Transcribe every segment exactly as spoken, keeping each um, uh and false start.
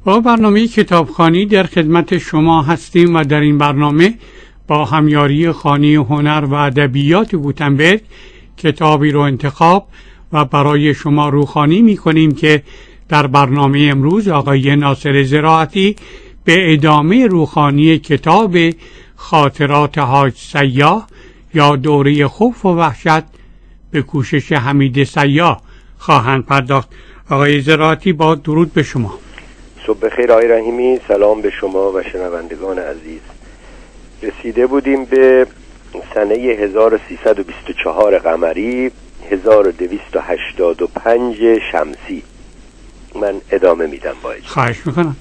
با برنامه کتابخوانی در خدمت شما هستیم و در این برنامه با همیاری خانه هنر و ادبیات گوتنبرگ کتابی رو انتخاب و برای شما روخوانی می کنیم که در برنامه امروز آقای ناصر زراعتی به ادامه روخوانی کتاب خاطرات حاج سیاح یا دوره خوف و وحشت به کوشش حمید سیاح خواهند پرداخت. آقای زراعتی با درود به شما. صبح بخیر آقای رحیمی، سلام به شما و شنوندگان عزیز. رسیده بودیم به سنه هزار و سیصد و بیست و چهار قمری، هزار و دویست و هشتاد و پنج شمسی. من ادامه میدم با اجازه. خواهش میکنم.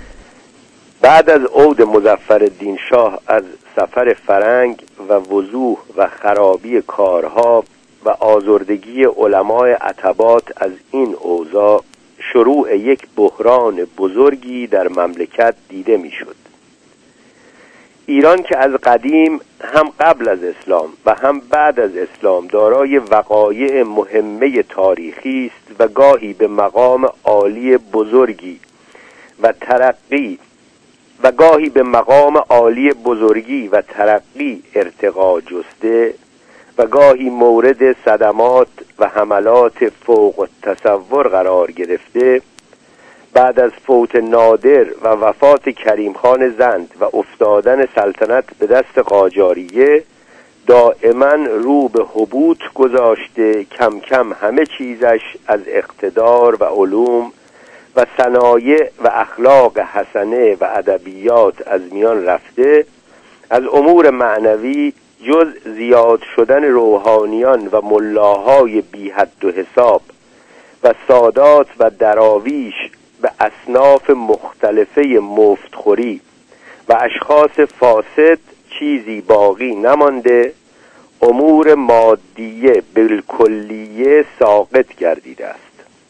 بعد از عود مظفرالدین شاه از سفر فرنگ و وضوح و خرابی کارها و آزردگی علمای عتبات از این اوضاع، شروع یک بحران بزرگی در مملکت دیده میشد. ایران که از قدیم هم قبل از اسلام و هم بعد از اسلام دارای وقایع مهمه تاریخی است و گاهی به مقام عالی بزرگی و ترقی و گاهی به مقام عالی بزرگی و ترقی ارتقا جسته و گاهی مورد صدمات و حملات فوق التصور قرار گرفته، بعد از فوت نادر و وفات کریم خان زند و افتادن سلطنت به دست قاجاریه دائما رو به هبوط گذاشته، کم کم همه چیزش از اقتدار و علوم و صنایع و اخلاق حسنه و ادبیات از میان رفته، از امور معنوی جز زیاد شدن روحانیان و ملاهای بی حد و حساب و سادات و دراویش به اصناف مختلفه مفتخوری و اشخاص فاسد چیزی باقی نمانده، امور مادیه بالکلیه ساقط گردیده است.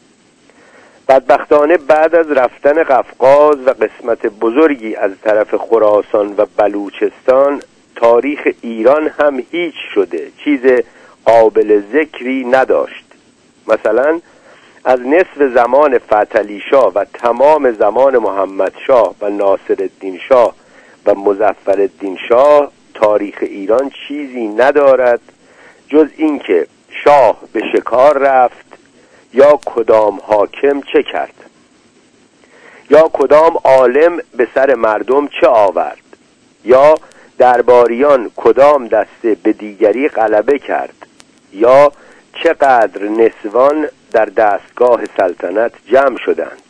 بدبختانه بعد از رفتن قفقاز و قسمت بزرگی از طرف خراسان و بلوچستان، تاریخ ایران هم هیچ شده، چیز قابل ذکری نداشت. مثلا از نصف زمان فتحعلی شاه و تمام زمان محمد شاه و ناصرالدین شاه و مظفرالدین شاه تاریخ ایران چیزی ندارد جز اینکه شاه به شکار رفت یا کدام حاکم چه کرد یا کدام عالم به سر مردم چه آورد یا درباریان کدام دسته به دیگری غلبه کرد یا چقدر نسوان در دستگاه سلطنت جمع شدند.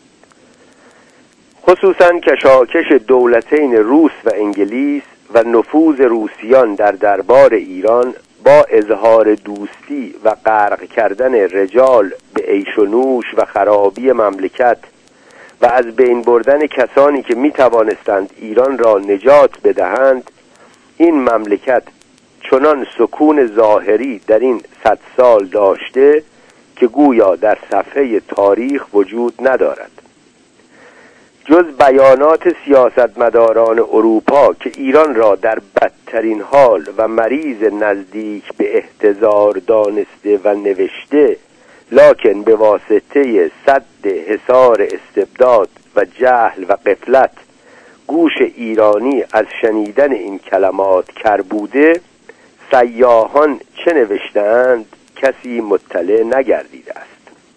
خصوصا کشاکش دولتین روس و انگلیس و نفوذ روسیان در دربار ایران با اظهار دوستی و غرق کردن رجال به عیش و نوش و خرابی مملکت و از بین بردن کسانی که می توانستند ایران را نجات بدهند، این مملکت چنان سکون ظاهری در این صد سال داشته که گویا در صفحه تاریخ وجود ندارد. جز بیانات سیاستمداران اروپا که ایران را در بدترین حال و مریض نزدیک به احتضار دانسته و نوشته، لکن به واسطه سد حصار استبداد و جهل و غفلت گوش ایرانی از شنیدن این کلمات کر بوده، سیاحان چه نوشتند کسی مطلع نگردیده است.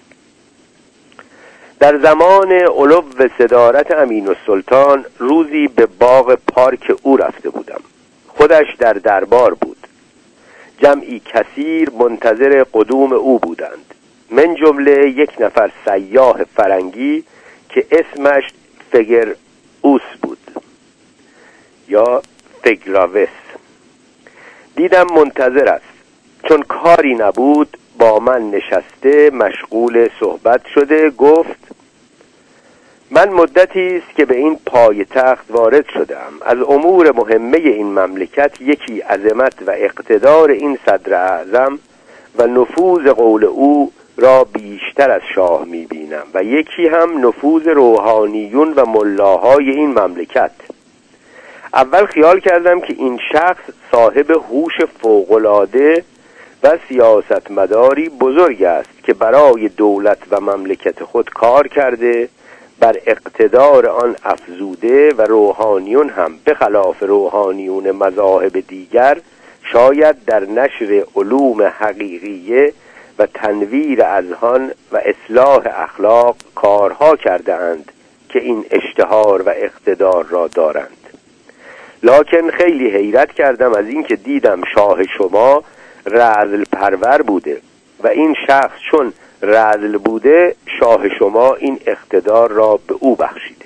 در زمان علو صدارت امین السلطان روزی به باغ پارک او رفته بودم. خودش در دربار بود. جمعی کثیر منتظر قدوم او بودند، من جمله یک نفر سیاح فرنگی که اسمش فگر اوس بود یا فگراوس. دیدم منتظر است. چون کاری نبود با من نشسته مشغول صحبت شده، گفت من مدتی است که به این پای تخت وارد شدم. از امور مهمه این مملکت یکی عظمت و اقتدار این صدر اعظم و نفوذ قول او را بیشتر از شاه می‌بینم و یکی هم نفوذ روحانیون و ملاهای این مملکت. اول خیال کردم که این شخص صاحب هوش فوق‌العاده و سیاستمداری بزرگ است که برای دولت و مملکت خود کار کرده بر اقتدار آن افزوده و روحانیون هم به خلاف روحانیون مذاهب دیگر شاید در نشر علوم حقیقیه و تنویر اذهان و اصلاح اخلاق کارها کرده اند که این اشتهار و اقتدار را دارند. لکن خیلی حیرت کردم از این که دیدم شاه شما رذل پرور بوده و این شخص چون رذل بوده شاه شما این اقتدار را به او بخشیده.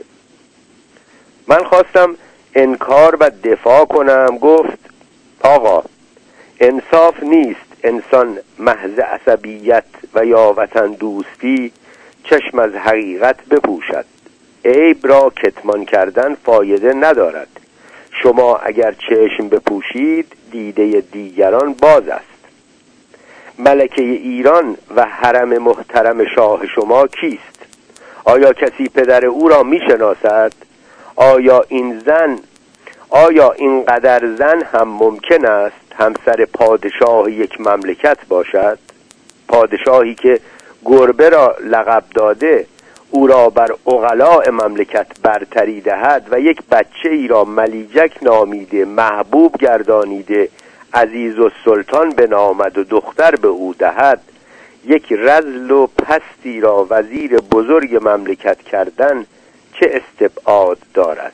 من خواستم انکار و دفاع کنم. گفت آقا انصاف نیست انسان محض عصبیت و یا وطن دوستی چشم از حقیقت بپوشد. عیب را کتمان کردن فایده ندارد. شما اگر چشم بپوشید دیده دیگران باز است. ملکه ایران و حرم محترم شاه شما کیست؟ آیا کسی پدر او را میشناسد؟ آیا این زن آیا اینقدر زن هم ممکن است همسر پادشاه یک مملکت باشد؟ پادشاهی که گربه را لقب داده او را بر عقلاء مملکت برتری دهد و یک بچه ای را ملیجک نامیده محبوب گردانیده عزیز و سلطان بنامد و دختر به او دهد، یک رذل و پستی را وزیر بزرگ مملکت کردن چه استبعاد دارد؟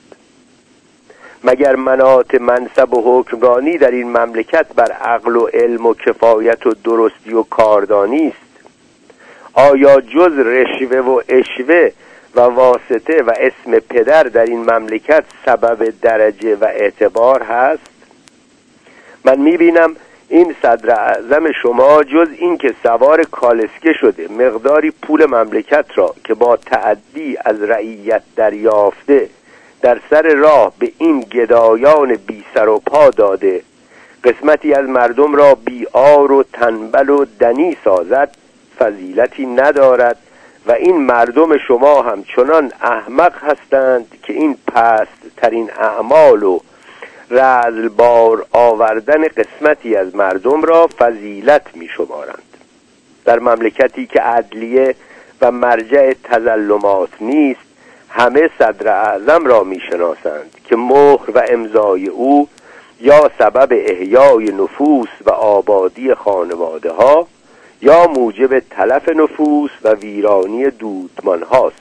مگر مناط منصب و حکمرانی در این مملکت بر عقل و علم و کفایت و درستی و کاردانی است؟ آیا جز رشوه و اشوه و واسطه و اسم پدر در این مملکت سبب درجه و اعتبار هست؟ من میبینم این صدر اعظم شما جز این که سوار کالسکه شده مقداری پول مملکت را که با تعدی از رعیت دریافته در سر راه به این گدایان بی سر و پا داده، قسمتی از مردم را بیعار و تنبل و دنی سازد، فضیلتی ندارد و این مردم شما هم چنان احمق هستند که این پست ترین اعمال و رذل بار آوردن قسمتی از مردم را فضیلت می شمارند. در مملکتی که عدلیه و مرجع تظلمات نیست همه صدر اعظم را می شناسند که مهر و امضای او یا سبب احیای نفوس و آبادی خانواده ها یا موجب تلف نفوس و ویرانی دودمان هاست.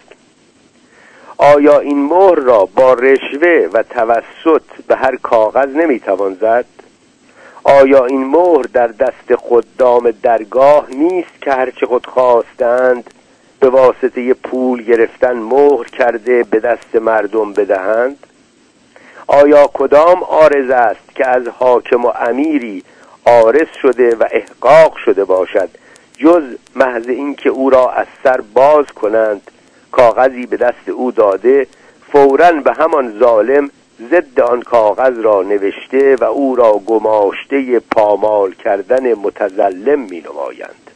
آیا این مهر را با رشوه و توسط به هر کاغذ نمیتوان زد؟ آیا این مهر در دست خدام درگاه نیست که هرچه خود خواستند به واسطه پول گرفتن مهر کرده به دست مردم بدهند؟ آیا کدام عارض است که از حاکم و امیری عارض شده و احقاق شده باشد جز محض این که او را از سر باز کنند، کاغذی به دست او داده فوراً به همان ظالم ضد آن کاغذ را نوشته و او را گماشته پامال کردن متظلم می نمایند؟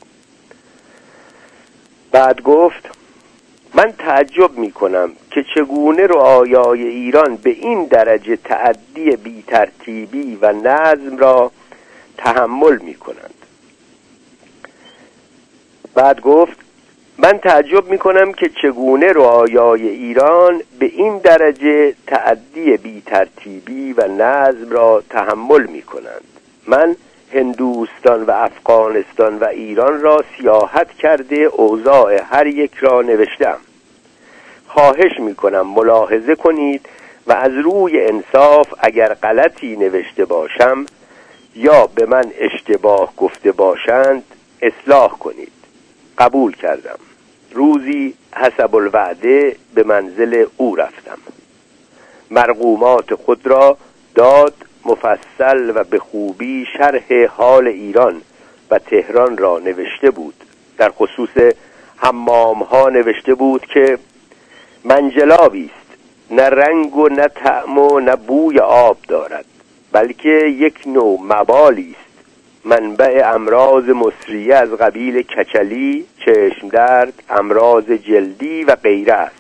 بعد گفت من تعجب می کنم که چگونه رعایای ایران به این درجه تعدی بی ترتیبی و نظم را تحمل می کنند. بعد گفت من تعجب می کنم که چگونه رعایای ایران به این درجه تعدی بی ترتیبی و نظم را تحمل می کنند. من هندوستان و افغانستان و ایران را سیاحت کرده اوضاع هر یک را نوشتم. خواهش می کنم ملاحظه کنید و از روی انصاف اگر غلطی نوشته باشم یا به من اشتباه گفته باشند اصلاح کنید. قبول کردم. روزی حسب الوعده به منزل او رفتم. مرقومات خود را داد، مفصل و به خوبی شرح حال ایران و تهران را نوشته بود. در خصوص حمام ها نوشته بود که منجلابی است، نه رنگ و نه طعم و نه بوی آب دارد، بلکه یک نوع مبالی است، منبع امراض مصریه از قبیل کچلی، چشم درد، امراض جلدی و غیره است.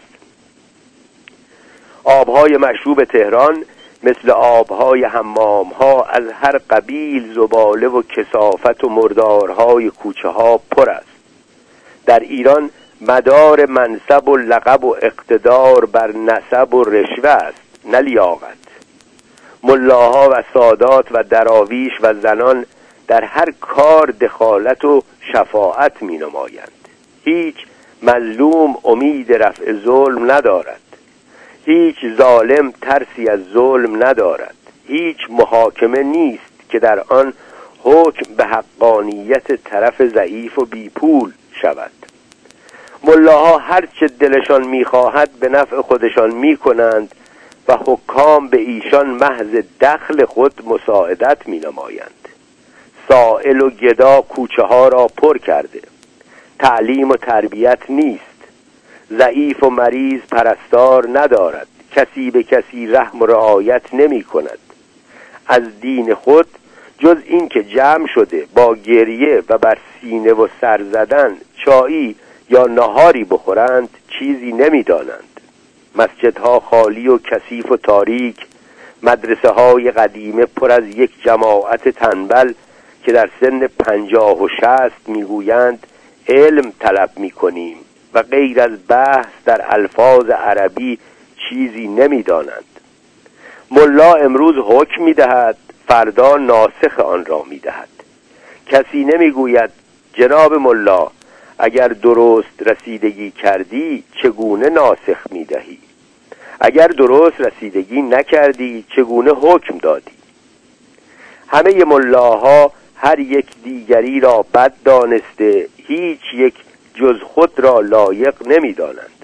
آبهای مشروب تهران مثل آبهای حمامها از هر قبیل زباله و کثافت و مردارهای کوچه ها پر است. در ایران مدار منصب و لقب و اقتدار بر نسب و رشوه است، نه لیاقت. ملاها و سادات و دراویش و زنان در هر کار دخالت و شفاعت می نمایند. هیچ مظلوم امید رفع ظلم ندارد، هیچ ظالم ترسی از ظلم ندارد، هیچ محاکمه نیست که در آن حکم به حقانیت طرف ضعیف و بیپول شود. ملاها هر چه دلشان می‌خواهد به نفع خودشان می‌کنند و حکام به ایشان محض دخل خود مساعدت می‌نمایند. سائل و گدا کوچه ها را پر کرده، تعلیم و تربیت نیست، ضعیف و مریض پرستار ندارد، کسی به کسی رحم و رعایت نمی کند. از دین خود جز این که جمع شده با گریه و بر سینه و سر زدن چایی یا نهاری بخورند چیزی نمی دانند. مسجدها خالی و کثیف و تاریک، مدرسه های قدیمه پر از یک جماعت تنبل که در سن پنجاه و شصت میگویند علم طلب میکنیم و غیر از بحث در الفاظ عربی چیزی نمیدانند. ملا امروز حکم میدهد، فردا ناسخ آن را میدهد. کسی نمیگوید جناب ملا اگر درست رسیدگی کردی چگونه ناسخ میدهی؟ اگر درست رسیدگی نکردی چگونه حکم دادی؟ همه ملاها هر یک دیگری را بد دانسته، هیچ یک جز خود را لایق نمیدانند.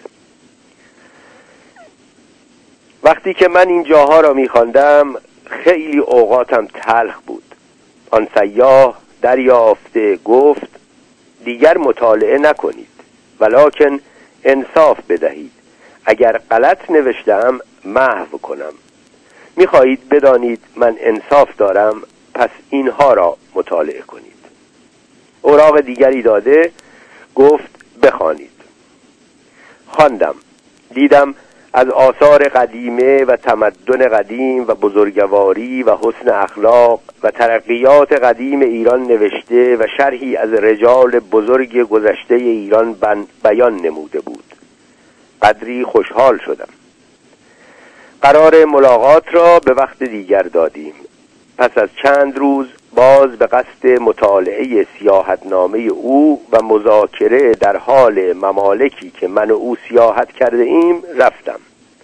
وقتی که من این جاها را می‌خواندم خیلی اوقاتم تلخ بود. آن سیاح دریافته گفت دیگر مطالعه نکنید، ولکن انصاف بدهید. اگر غلط نوشتم محو کنم. می‌خواهید بدانید من انصاف دارم، پس اینها را مطالعه کنید. اوراق دیگری داده گفت بخوانید. خواندم، دیدم از آثار قدیمه و تمدن قدیم و بزرگواری و حسن اخلاق و ترقیات قدیم ایران نوشته و شرحی از رجال بزرگ گذشته ایران بیان نموده بود. قدری خوشحال شدم. قرار ملاقات را به وقت دیگر دادیم. پس از چند روز باز به قصد مطالعه سیاحتنامه او و مذاکره در حال ممالکی که من و او سیاحت کرده ایم رفتم.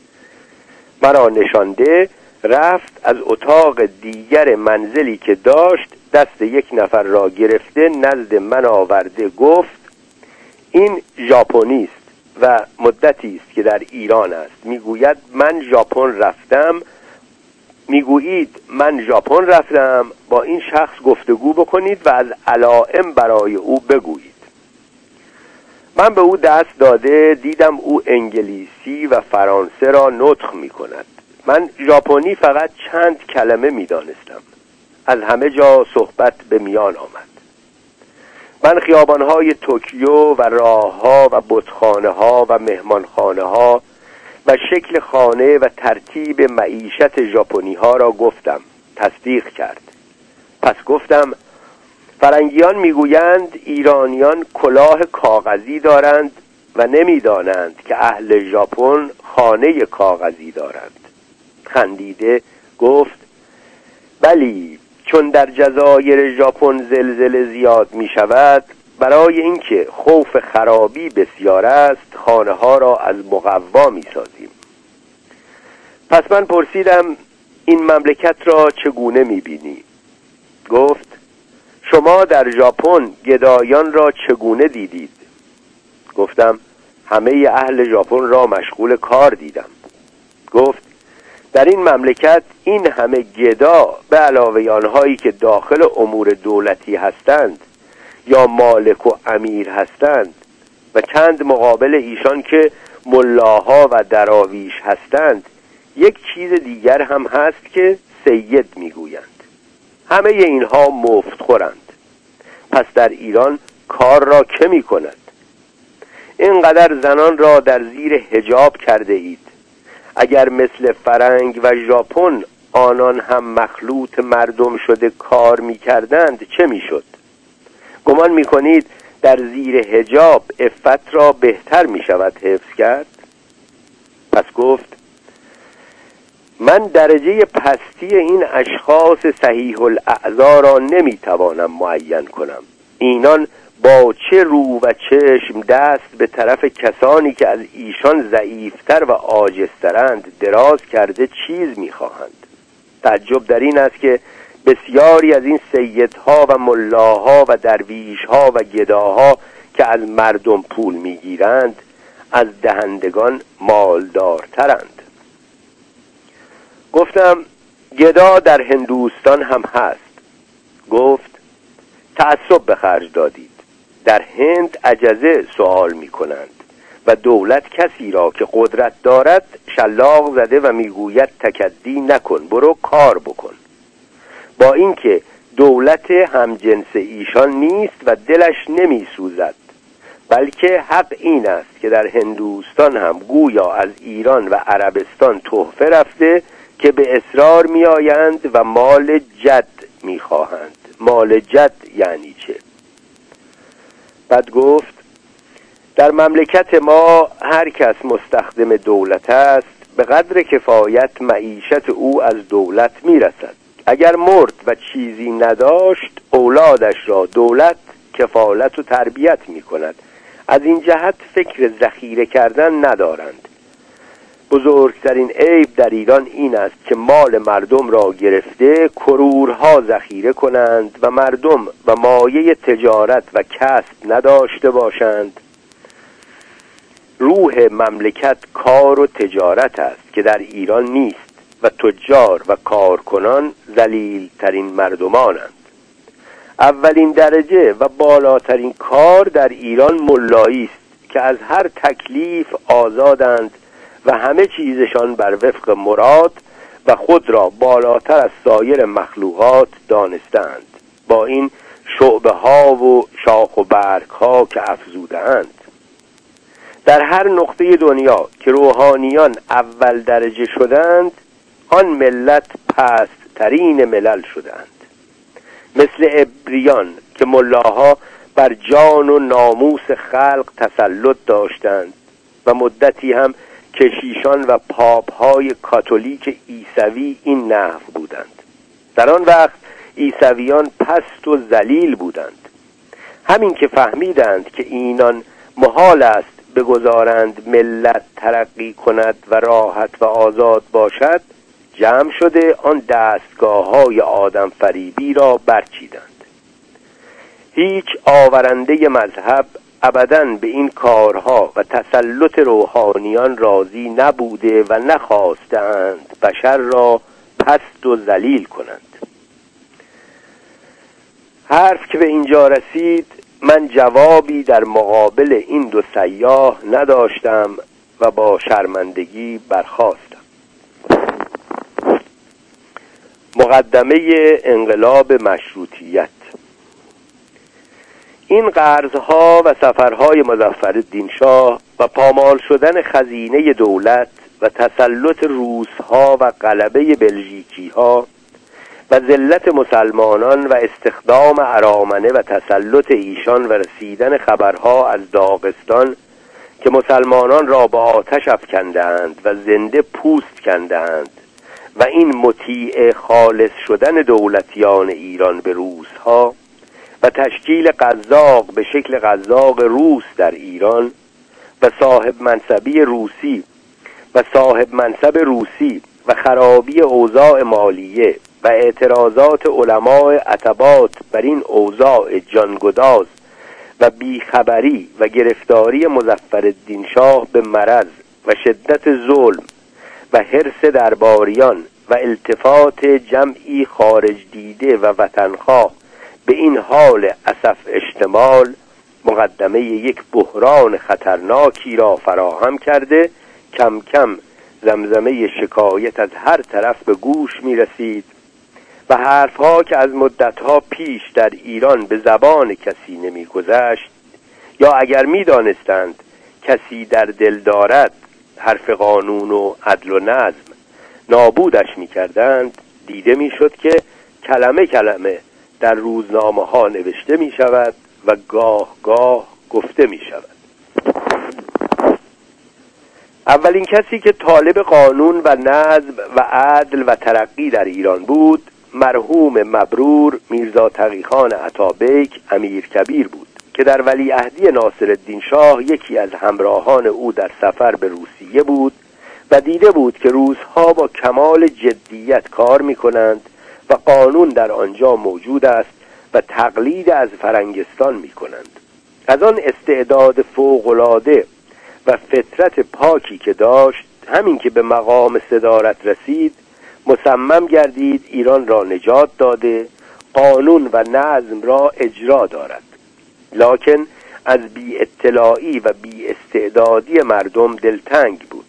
مرا نشانده رفت، از اتاق دیگر منزلی که داشت دست یک نفر را گرفته نزد من آورده گفت این ژاپنی است و مدتی است که در ایران است. میگوید من ژاپن رفتم میگویید من ژاپن رفتم با این شخص گفتگو بکنید و از علائم برای او بگویید. من به او دست داده دیدم او انگلیسی و فرانسه را نطق می کند. من ژاپنی فقط چند کلمه می دانستم. از همه جا صحبت به میان آمد. من خیابانهای توکیو و راهها و بتخانه ها و مهمانخانه ها و شکل خانه و ترتیب معیشت ژاپنی ها را گفتم. تصدیق کرد. پس گفتم فرنگیان میگویند ایرانیان کلاه کاغذی دارند و نمیدانند که اهل ژاپن خانه کاغذی دارند. خندیده گفت بلی، چون در جزایر ژاپن زلزله زیاد می شود، برای اینکه خوف خرابی بسیار است خانه ها را از مقوا می سازیم. پس من پرسیدم این مملکت را چگونه می بینی؟ گفت شما در ژاپن گدایان را چگونه دیدید؟ گفتم همه اهل ژاپن را مشغول کار دیدم. گفت در این مملکت این همه گدا به علاوه آنهایی که داخل امور دولتی هستند یا مالک و امیر هستند و چند مقابل ایشان که ملاها و دراویش هستند، یک چیز دیگر هم هست که سید میگویند. همه اینها مفت خورند. پس در ایران کار را که می کند؟ اینقدر زنان را در زیر حجاب کرده اید. اگر مثل فرنگ و ژاپن آنان هم مخلوط مردم شده کار می کردند چه می شد؟ گمان می کنید در زیر حجاب عفت را بهتر می شود حفظ کرد؟ پس گفت من درجه پستی این اشخاص صحیح الاعضا را نمی توانم معین کنم. اینان با چه رو و چشم دست به طرف کسانی که از ایشان ضعیفتر و عاجزترند دراز کرده چیز می خواهند. تعجب در این است که بسیاری از این سیدها و ملاها و درویشها و گداها که از مردم پول می گیرند از دهندگان مالدارترند. گفتم گدا در هندوستان هم هست. گفت تعصب به خرج دادید. در هند عجزه سوال می کنند و دولت کسی را که قدرت دارد شلاق زده و میگوید تکدی نکن، برو کار بکن. با اینکه دولت همجنس ایشان نیست و دلش نمی سوزد، بلکه حق این است که در هندوستان هم گویا از ایران و عربستان تحفه رفته که به اصرار می آیند و مال جد می خواهند. مال جد یعنی چه؟ بعد گفت در مملکت ما هر کس مستخدم دولت است به قدر کفایت معیشت او از دولت می رسد. اگر مرد و چیزی نداشت اولادش را دولت کفالت و تربیت می کند. از این جهت فکر ذخیره کردن ندارند. بزرگترین عیب در ایران این است که مال مردم را گرفته کرورها ذخیره کنند و مردم و مایه تجارت و کسب نداشته باشند. روح مملکت کار و تجارت است که در ایران نیست و تجار و کارکنان ذلیل ترین مردمانند. اولین درجه و بالاترین کار در ایران ملایی است که از هر تکلیف آزادند و همه چیزشان بر وفق مراد و خود را بالاتر از سایر مخلوقات دانستند، با این شعبه ها و شاخ و برگ ها که افزودند. در هر نقطه دنیا که روحانیان اول درجه شدند آن ملت پست ترین ملل شدند. مثل عبریان که ملاها بر جان و ناموس خلق تسلط داشتند و مدتی هم کشیشان و پاپ‌های کاتولیک عیسوی این نحو بودند. در آن وقت عیسویان پست و ذلیل بودند. همین که فهمیدند که اینان محال است بگذارند ملت ترقی کند و راحت و آزاد باشد، جمع شده آن دستگاه‌های آدم فریبی را برچیدند. هیچ آورنده مذهب ابداً به این کارها و تسلط روحانیان راضی نبوده و نخواستند بشر را پست و ذلیل کنند. حرف که به اینجا رسید من جوابی در مقابل این دو سیاح نداشتم و با شرمندگی برخاستم. مقدمه انقلاب مشروطیت. این قرضها و سفرهای مظفرالدین شاه و پامال شدن خزینه دولت و تسلط روسها و غلبه بلژیکیها و ذلت مسلمانان و استخدام ارامنه و تسلط ایشان و رسیدن خبرها از داغستان که مسلمانان را با آتش افکندند و زنده پوست کندند و این مطیع خالص شدن دولتیان ایران به روسها و تشکیل قزاق به شکل قزاق روس در ایران و صاحب منصبی روسی و صاحب منصب روسی و خرابی اوضاع مالیه و اعتراضات علماء عتبات بر این اوضاع جانگداز و بیخبری و گرفتاری مظفرالدین شاه به مرض و شدت ظلم و حرص درباریان و التفات جمعی خارج دیده و وطنخواه به این حال اسف اشتمال مقدمه یک بحران خطرناکی را فراهم کرده کم کم زمزمه شکایت از هر طرف به گوش می رسید و حرفها که از مدتها پیش در ایران به زبان کسی نمی گذشت یا اگر می دانستند کسی در دل دارد حرف قانون و عدل و نظم نابودش می کردند، دیده می شد که کلمه کلمه در روزنامه ها نوشته می شود و گاه گاه گفته می شود. اولین کسی که طالب قانون و نظم و عدل و ترقی در ایران بود مرحوم مبرور میرزا تقیخان عطابیک امیرکبیر بود که در ولیعهدی ناصرالدین شاه یکی از همراهان او در سفر به روسیه بود و دیده بود که روس‌ها با کمال جدیت کار می‌کنند و قانون در آنجا موجود است و تقلید از فرنگستان می‌کنند. از آن استعداد فوق‌العاده و فطرت پاکی که داشت، همین که به مقام صدارت رسید مصمم گردید ایران را نجات داده قانون و نظم را اجرا دارد، لکن از بی اطلاعی و بی استعدادی مردم دلتنگ بود.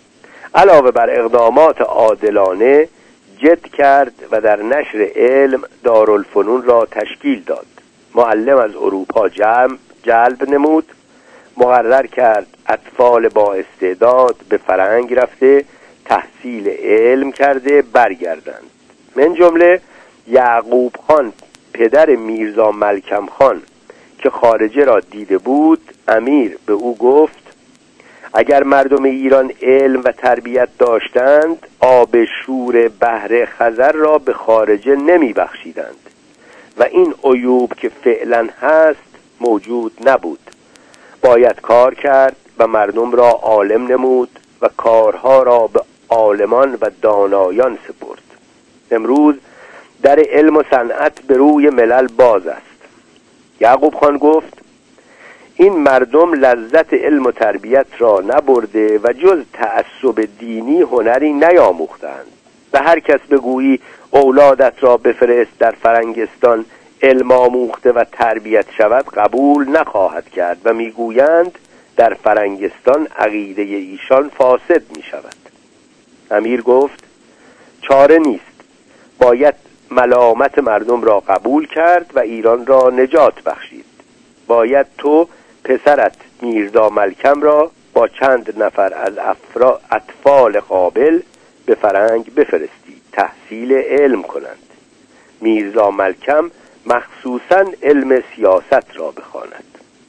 علاوه بر اقدامات عادلانه جد کرد و در نشر علم دارالفنون را تشکیل داد. معلم از اروپا جمع جلب نمود، مقرر کرد اطفال با استعداد به فرنگ رفته تحصیل علم کرده برگردند. من جمله یعقوب خان پدر میرزا ملکم خان که خارجه را دیده بود، امیر به او گفت اگر مردم ایران علم و تربیت داشتند آب شور بحر خزر را به خارجه نمی بخشیدند و این عیوب که فعلا هست موجود نبود. باید کار کرد و مردم را عالم نمود و کارها را به عالمان و دانایان سپرد. امروز در علم و صنعت به روی ملل باز است. یعقوب خان گفت این مردم لذت علم و تربیت را نبرده و جز تعصب دینی هنری نیاموختند. به هر کس بگویی اولادت را بفرست در فرنگستان علم آموخته و تربیت شود قبول نخواهد کرد و میگویند در فرنگستان عقیده ایشان فاسد می شود. امیر گفت چاره نیست، باید ملامت مردم را قبول کرد و ایران را نجات بخشید. باید تو پسرت میرزا ملکم را با چند نفر از افرا اطفال قابل به فرنگ بفرستی تحصیل علم کنند. میرزا ملکم مخصوصاً علم سیاست را بخواند.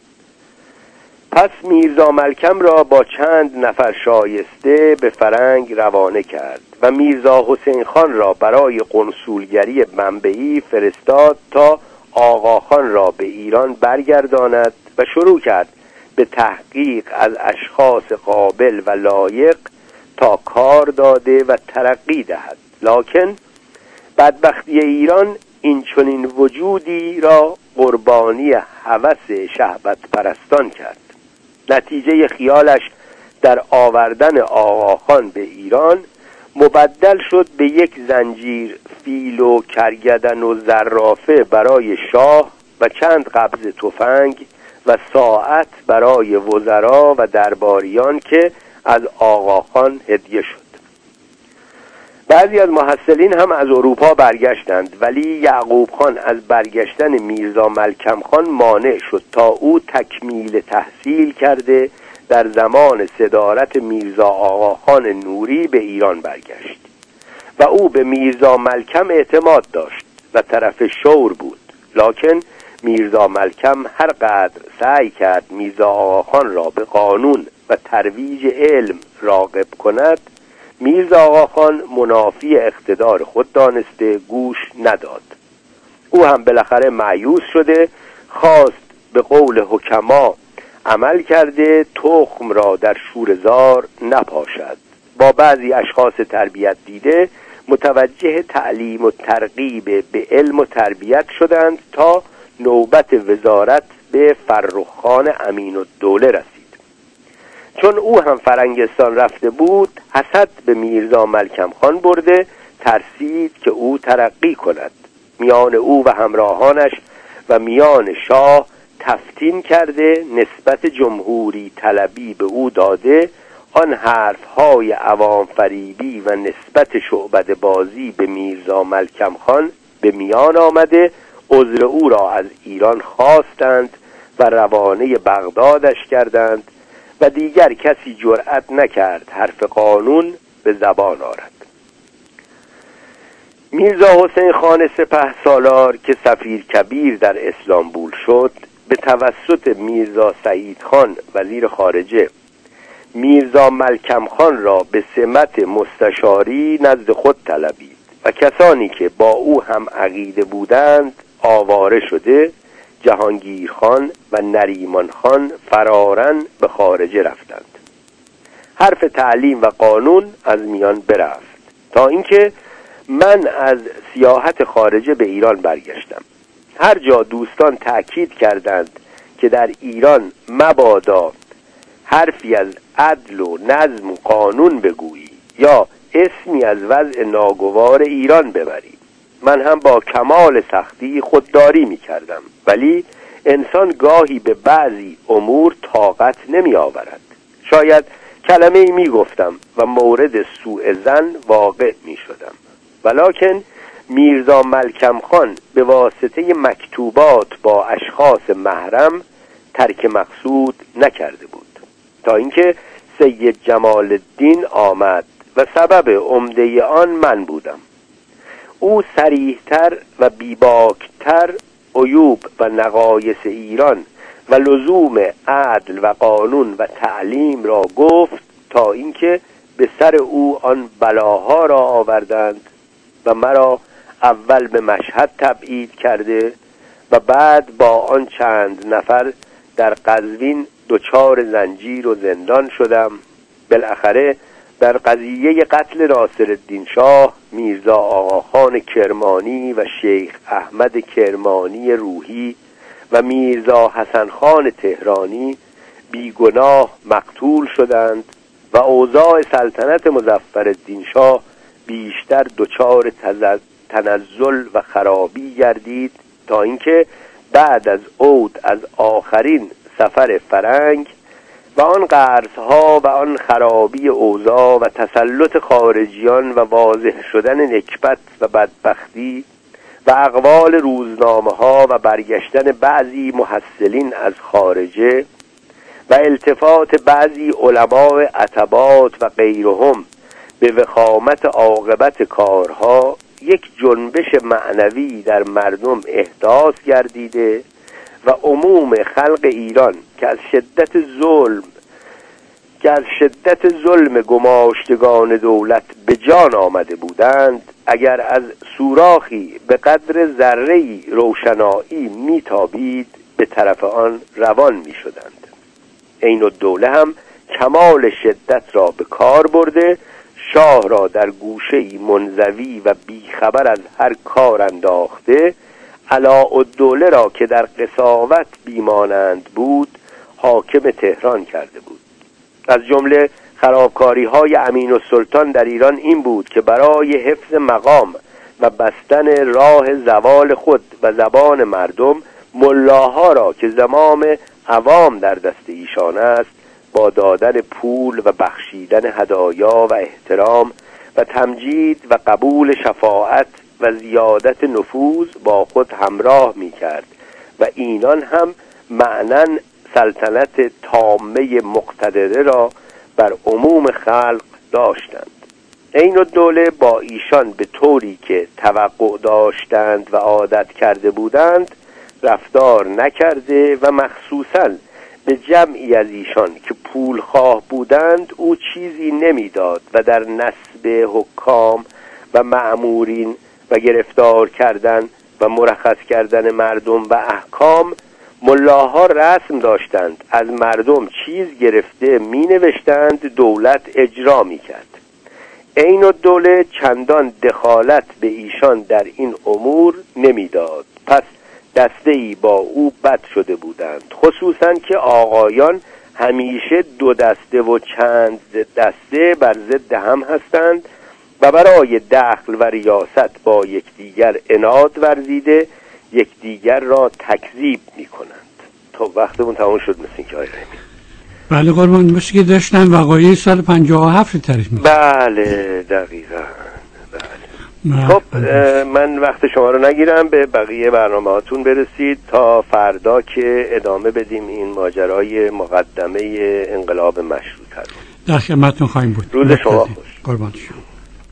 پس میرزا ملکم را با چند نفر شایسته به فرنگ روانه کرد و میرزا حسین خان را برای قنصولگری بمبئی فرستاد تا آقاخان را به ایران برگرداند و شروع کرد به تحقیق از اشخاص قابل و لایق تا کار داده و ترقی دهد. لکن بدبختی ایران این چنین وجودی را قربانی هوس شهوت پرستان کرد. نتیجه خیالش در آوردن آقاخان به ایران مبدل شد به یک زنجیر فیل و کرگدن و زرافه برای شاه و چند قبض تفنگ و ساعت برای وزرا و درباریان که از آقاخان هدیه شد. بعضی از محصلین هم از اروپا برگشتند، ولی یعقوب خان از برگشتن میرزا ملکم خان مانع شد تا او تکمیل تحصیل کرده در زمان صدارت میرزا آقاخان نوری به ایران برگشت و او به میرزا ملکم اعتماد داشت و طرف شور بود. لکن میرزا ملکم هر قدر سعی کرد میرزا آقاخان را به قانون و ترویج علم راغب کند، میرزا آقاخان منافی اقتدار خود دانسته گوش نداد. او هم بالاخره مایوس شده خواست به قول حکما عمل کرده تخم را در شورزار نپاشد. با بعضی اشخاص تربیت دیده متوجه تعلیم و ترغیب به علم و تربیت شدند تا نوبت وزارت به فرخ خان امین الدوله رسید. چون او هم فرنگستان رفته بود حسد به میرزا ملکم خان برده ترسید که او ترقی کند. میان او و همراهانش و میان شاه تفتین کرده نسبت جمهوری طلبی به او داده، آن حرفهای عوام فریبی و نسبت شعبده بازی به میرزا ملکم خان به میان آمده عذر او را از ایران خواستند و روانه بغدادش کردند و دیگر کسی جرأت نکرد حرف قانون به زبان آرد. میرزا حسین خان سپه سالار که سفیر کبیر در استانبول شد به توسط میرزا سعید خان وزیر خارجه میرزا ملکم خان را به سمت مستشاری نزد خود طلبید و کسانی که با او هم عقیده بودند آواره شده جهانگیر خان و نریمان خان فرارن به خارجه رفتند. حرف تعلیم و قانون از میان برفت تا اینکه من از سیاحت خارجه به ایران برگشتم. هر جا دوستان تأکید کردند که در ایران مبادا حرفی از عدل و نظم و قانون بگویی یا اسمی از وضع ناگوار ایران ببری، من هم با کمال سختی خودداری می کردم، ولی انسان گاهی به بعضی امور طاقت نمی آورد. شاید کلمه می گفتم و مورد سوء ظن واقع می شدم، ولکن میرزا ملکم خان به واسطه مکتوبات با اشخاص محرم ترک مقصود نکرده بود تا اینکه سید جمال الدین آمد و سبب عمده آن من بودم. او صریح‌تر و بیباکتر عیوب و نقایص ایران و لزوم عدل و قانون و تعلیم را گفت تا اینکه به سر او آن بلاها را آوردند و مرا اول به مشهد تبعید کرده و بعد با آن چند نفر در قزوین دچار زنجیر و زندان شدم. بالاخره در قضیه قتل ناصرالدین شاه میرزا آقاخان کرمانی و شیخ احمد کرمانی روحی و میرزا حسن خان تهرانی بیگناه مقتول شدند و اوضاع سلطنت مظفرالدین شاه بیشتر دچار تنزل و خرابی گردید تا اینکه بعد از عود از آخرین سفر فرنگ و آن قرضها و آن خرابی اوضاع و تسلط خارجیان و واضح شدن نکبت و بدبختی و اقوال روزنامه ها و برگشتن بعضی محصلین از خارجه و التفات بعضی علماء عتبات و غیرهم به وخامت عاقبت کارها یک جنبش معنوی در مردم احداث گردیده و عموم خلق ایران که از شدت ظلم که از شدت ظلم گماشتگان دولت به جان آمده بودند، اگر از سوراخی به قدر ذره‌ای روشنایی میتابید به طرف آن روان میشدند. عین الدوله هم کمال شدت را به کار برده شاه را در گوشه‌ای منزوی و بیخبر از هر کار انداخته، علاءالدوله را که در قساوت بیمانند بود حاکم تهران کرده بود. از جمله خرابکاری‌های امین السلطان در ایران این بود که برای حفظ مقام و بستن راه زوال خود و زبان مردم ملاها را که زمام عوام در دست ایشان است با دادن پول و بخشیدن هدایا و احترام و تمجید و قبول شفاعت و زیادت نفوذ با خود همراه می کرد و اینان هم معنن سلطنت تامه مقتدره را بر عموم خلق داشتند. عین الدوله با ایشان به طوری که توقع داشتند و عادت کرده بودند رفتار نکرده و مخصوصاً به جمعی از ایشان که پول خواه بودند او چیزی نمیداد و در نصب حکام و مأمورین و گرفتار کردن و مرخص کردن مردم و احکام ملاها رسم داشتند از مردم چیز گرفته می نوشتند، دولت اجرا می کرد. عین الدوله چندان دخالت به ایشان در این امور نمیداد، پس دسته‌ای با او بد شده بودند، خصوصا که آقایان همیشه دو دسته و چند دسته بر ضد هم هستند و برای دخل و ریاست با یکدیگر عناد ورزیده یکدیگر را تکذیب می‌کنند. تا وقتمون تمام شد مثل اینکه آقای رحیمی. بله قربان، باشه که داشتن وقایع سال پنجاه و هفت تعریف می‌کنن. بله دقیقاً. بله. خب من وقت شما رو نگیرم، به بقیه برنامه هاتون برسید تا فردا که ادامه بدیم این ماجرای مقدمه انقلاب مشروطه رو. در خدمتتون خواهیم بود. روز شما خوش. قربان شما.